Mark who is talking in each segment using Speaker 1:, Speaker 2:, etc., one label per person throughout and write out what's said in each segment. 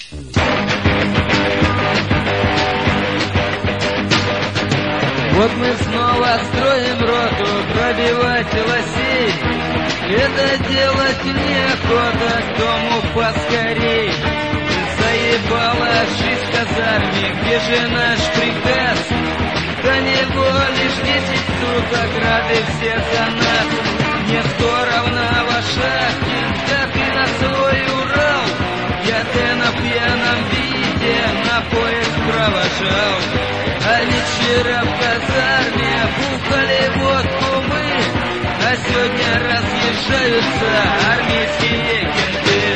Speaker 1: Вот мы снова строим роту, пробивать лосей. Это делать неохота, к дому поскорей. Заебала жизнь в казарме, где же наш приказ? До него лишь 10 суток, рады все за нас. Мне здорово, Вашахтин, да ты на свой Урал. Я ты на пьяном виде на поезд провожал. А вечера в казарме бухали водку мы, а сегодня разъезжаются армейские кенты.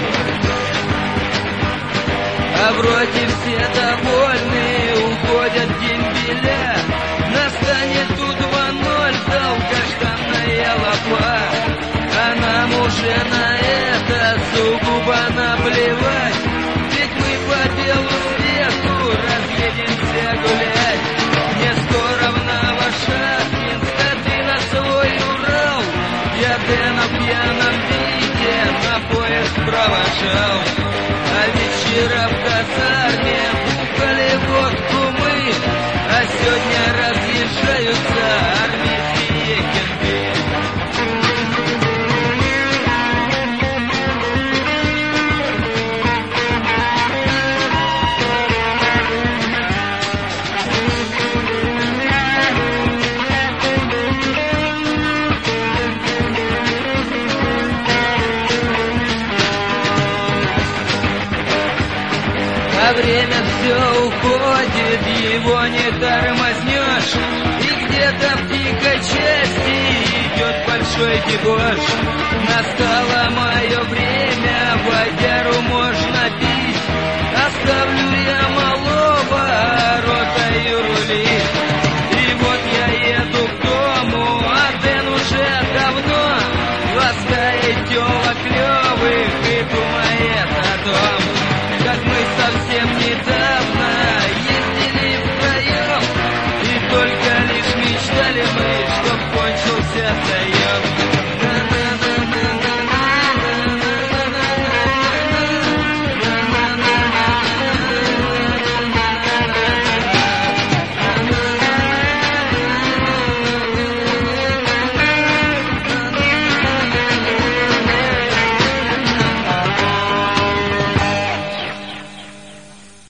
Speaker 1: А вроде все довольны, уходят дембеля. Настанет тут 2-0, долгожданная лапа. А нам уже на это сугубо наплевать. Ведь мы по белу свету разъедемся гулять. Мне здорово, Вашахтинск, а ты на свой Урал. Я ты на пьяном виде на поезд провожал. А вечера в казарме бухали водку мы, а сегодня разъезжаются армейские кенты. А время все уходит, его не тормознешь. И где-то в тихой части идет большой дебош. Настало мое время водить